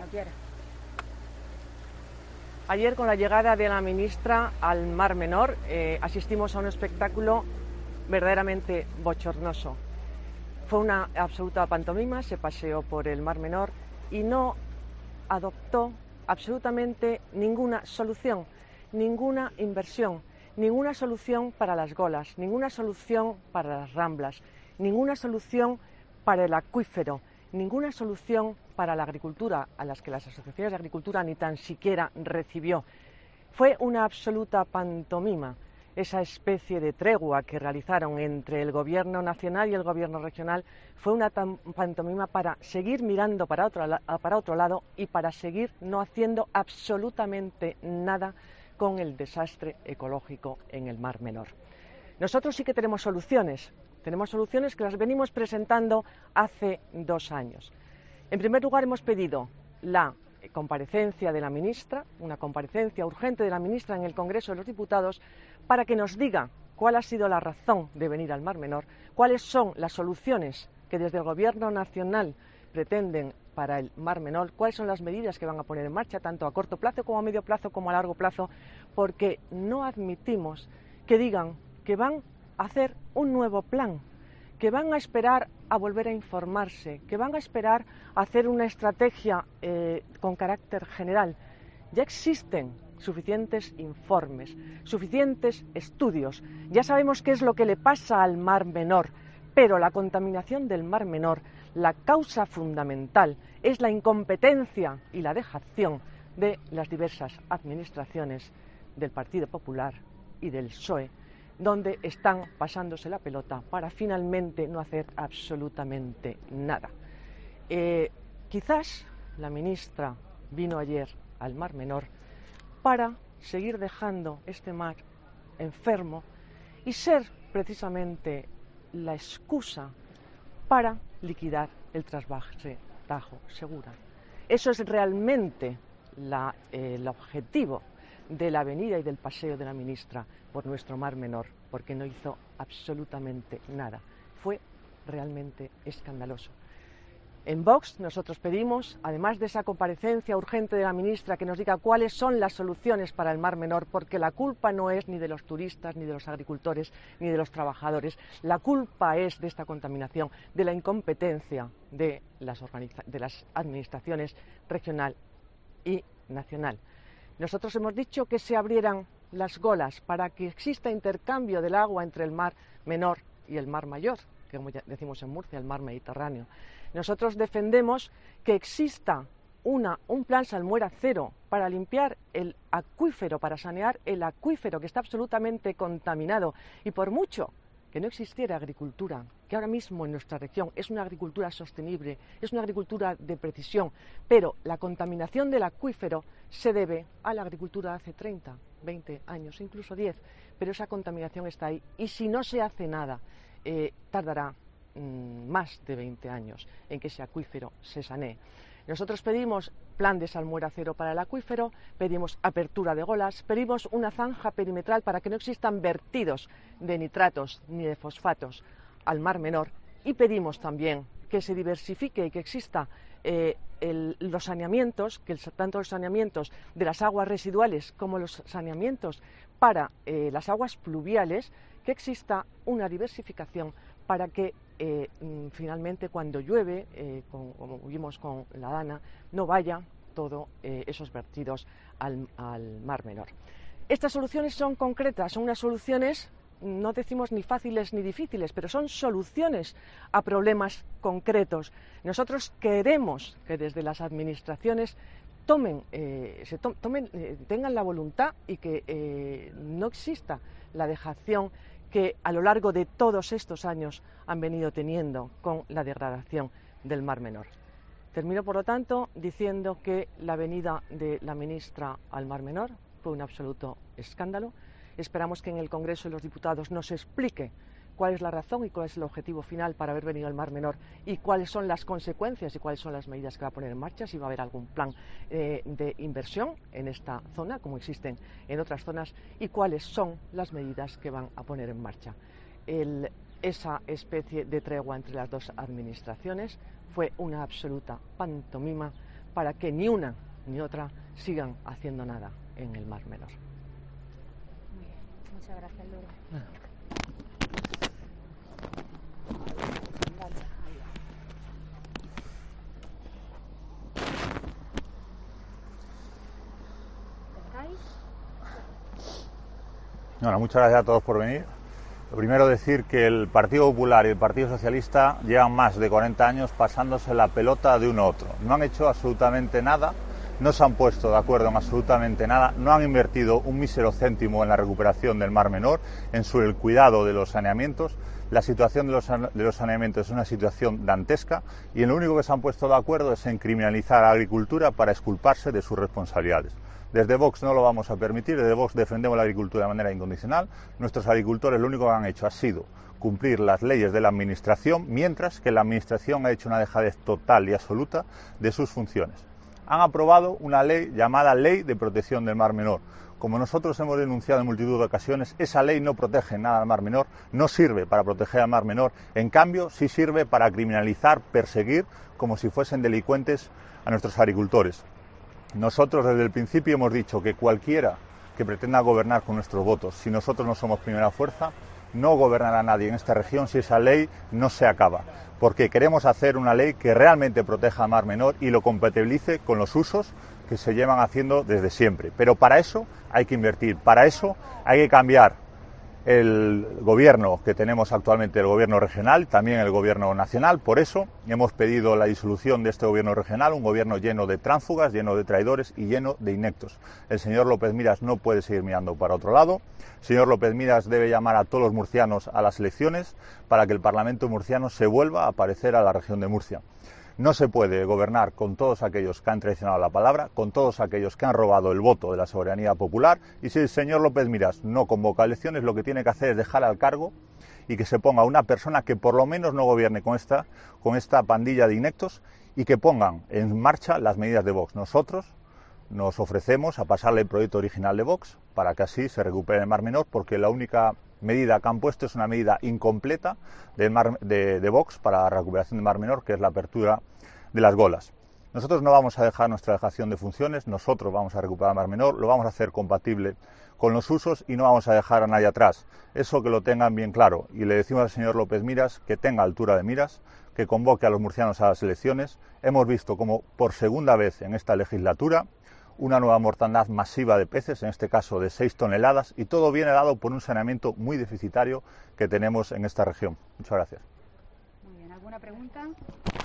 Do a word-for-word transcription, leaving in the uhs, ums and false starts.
quiera. Ayer, con la llegada de la ministra al Mar Menor, eh, asistimos a un espectáculo verdaderamente bochornoso. Fue una absoluta pantomima, se paseó por el Mar Menor y no adoptó absolutamente ninguna solución, ninguna inversión, ninguna solución para las golas, ninguna solución para las ramblas, ninguna solución para el acuífero, ninguna solución para la agricultura, a las que las asociaciones de agricultura ni tan siquiera recibió. Fue una absoluta pantomima esa especie de tregua que realizaron entre el gobierno nacional y el gobierno regional. Fue una pantomima para seguir mirando para otro, para otro lado y para seguir no haciendo absolutamente nada con el desastre ecológico en el Mar Menor. Nosotros sí que tenemos soluciones, tenemos soluciones que las venimos presentando hace dos años. En primer lugar, hemos pedido la comparecencia de la ministra, una comparecencia urgente de la ministra en el Congreso de los Diputados, para que nos diga cuál ha sido la razón de venir al Mar Menor, cuáles son las soluciones que desde el Gobierno nacional pretenden para el Mar Menor, cuáles son las medidas que van a poner en marcha, tanto a corto plazo como a medio plazo como a largo plazo, porque no admitimos que digan que van a hacer un nuevo plan, que van a esperar a volver a informarse, que van a esperar a hacer una estrategia eh, con carácter general. Ya existen suficientes informes, suficientes estudios, ya sabemos qué es lo que le pasa al Mar Menor, pero la contaminación del Mar Menor, la causa fundamental es la incompetencia y la dejación de las diversas administraciones del Partido Popular y del P S O E, donde están pasándose la pelota para finalmente no hacer absolutamente nada. Eh, quizás la ministra vino ayer al Mar Menor para seguir dejando este mar enfermo y ser precisamente la excusa para liquidar el trasvase Tajo Segura. Eso es realmente la, eh, el objetivo de la venida y del paseo de la ministra por nuestro Mar Menor, porque no hizo absolutamente nada. Fue realmente escandaloso. En Vox nosotros pedimos, además de esa comparecencia urgente de la ministra, que nos diga cuáles son las soluciones para el Mar Menor, porque la culpa no es ni de los turistas, ni de los agricultores, ni de los trabajadores. La culpa es de esta contaminación, de la incompetencia de las, de las administraciones regional y nacional. Nosotros hemos dicho que se abrieran las golas para que exista intercambio del agua entre el Mar Menor y el Mar Mayor, que como ya decimos en Murcia, el Mar Mediterráneo. Nosotros defendemos que exista una, un plan salmuera cero para limpiar el acuífero, para sanear el acuífero que está absolutamente contaminado, y por mucho que no existiera agricultura, que ahora mismo en nuestra región es una agricultura sostenible, es una agricultura de precisión, pero la contaminación del acuífero se debe a la agricultura de hace treinta, veinte años, incluso diez, pero esa contaminación está ahí, y si no se hace nada, eh, tardará mmm, más de veinte años en que ese acuífero se sanee. Nosotros pedimos plan de salmuera cero para el acuífero, pedimos apertura de golas, pedimos una zanja perimetral para que no existan vertidos de nitratos ni de fosfatos al Mar Menor, y pedimos también que se diversifique y que exista eh, el, los saneamientos, que el, tanto los saneamientos de las aguas residuales como los saneamientos para eh, las aguas pluviales, que exista una diversificación para que eh, finalmente cuando llueve, eh, con, como vimos con la Dana, no vaya todos eh, esos vertidos al, al Mar Menor. Estas soluciones son concretas, son unas soluciones, no decimos ni fáciles ni difíciles, pero son soluciones a problemas concretos. Nosotros queremos que desde las administraciones tomen, eh, se to tomen eh, tengan la voluntad y que eh, no exista la dejación que a lo largo de todos estos años han venido teniendo con la degradación del Mar Menor. Termino, por lo tanto, diciendo que la venida de la ministra al Mar Menor fue un absoluto escándalo. Esperamos que en el Congreso de los Diputados nos explique cuál es la razón y cuál es el objetivo final para haber venido al Mar Menor, y cuáles son las consecuencias y cuáles son las medidas que va a poner en marcha, si va a haber algún plan eh, de inversión en esta zona, como existen en otras zonas, y cuáles son las medidas que van a poner en marcha. El, esa especie de tregua entre las dos administraciones fue una absoluta pantomima para que ni una ni otra sigan haciendo nada en el Mar Menor. Muy bien, muchas gracias, Lourdes. Bueno, muchas gracias a todos por venir. Lo primero, decir que el Partido Popular y el Partido Socialista llevan más de cuarenta años pasándose la pelota de uno a otro. No han hecho absolutamente nada, no se han puesto de acuerdo en absolutamente nada, no han invertido un mísero céntimo en la recuperación del Mar Menor, en su, el cuidado de los saneamientos. La situación de los, de los saneamientos es una situación dantesca y en lo único que se han puesto de acuerdo es en criminalizar a la agricultura para exculparse de sus responsabilidades. Desde Vox no lo vamos a permitir, desde Vox defendemos la agricultura de manera incondicional. Nuestros agricultores lo único que han hecho ha sido cumplir las leyes de la Administración, mientras que la Administración ha hecho una dejadez total y absoluta de sus funciones. Han aprobado una ley llamada Ley de Protección del Mar Menor. Como nosotros hemos denunciado en multitud de ocasiones, esa ley no protege nada al Mar Menor, no sirve para proteger al Mar Menor, en cambio sí sirve para criminalizar, perseguir, como si fuesen delincuentes, a nuestros agricultores. Nosotros desde el principio hemos dicho que cualquiera que pretenda gobernar con nuestros votos, si nosotros no somos primera fuerza, no gobernará nadie en esta región si esa ley no se acaba, porque queremos hacer una ley que realmente proteja al Mar Menor y lo compatibilice con los usos que se llevan haciendo desde siempre. Pero para eso hay que invertir, para eso hay que cambiar el gobierno que tenemos actualmente, el gobierno regional, también el gobierno nacional. Por eso hemos pedido la disolución de este gobierno regional, un gobierno lleno de tránsfugas, lleno de traidores y lleno de ineptos. El señor López Miras no puede seguir mirando para otro lado. El señor López Miras debe llamar a todos los murcianos a las elecciones para que el Parlamento murciano se vuelva a parecer a la región de Murcia. No se puede gobernar con todos aquellos que han traicionado la palabra, con todos aquellos que han robado el voto de la soberanía popular, y si el señor López Miras no convoca elecciones, lo que tiene que hacer es dejar al cargo y que se ponga una persona que por lo menos no gobierne con esta, con esta pandilla de ineptos y que pongan en marcha las medidas de Vox. Nosotros nos ofrecemos a pasarle el proyecto original de Vox para que así se recupere el Mar Menor, porque la única medida que han puesto es una medida incompleta del mar, de, de Vox para la recuperación del Mar Menor, que es la apertura de las golas. Nosotros no vamos a dejar nuestra dejación de funciones, nosotros vamos a recuperar el Mar Menor, lo vamos a hacer compatible con los usos y no vamos a dejar a nadie atrás. Eso que lo tengan bien claro. Y le decimos al señor López Miras que tenga altura de miras, que convoque a los murcianos a las elecciones. Hemos visto como por segunda vez en esta legislatura una nueva mortandad masiva de peces, en este caso de seis toneladas, y todo viene dado por un saneamiento muy deficitario que tenemos en esta región. Muchas gracias. Muy bien, ¿alguna pregunta?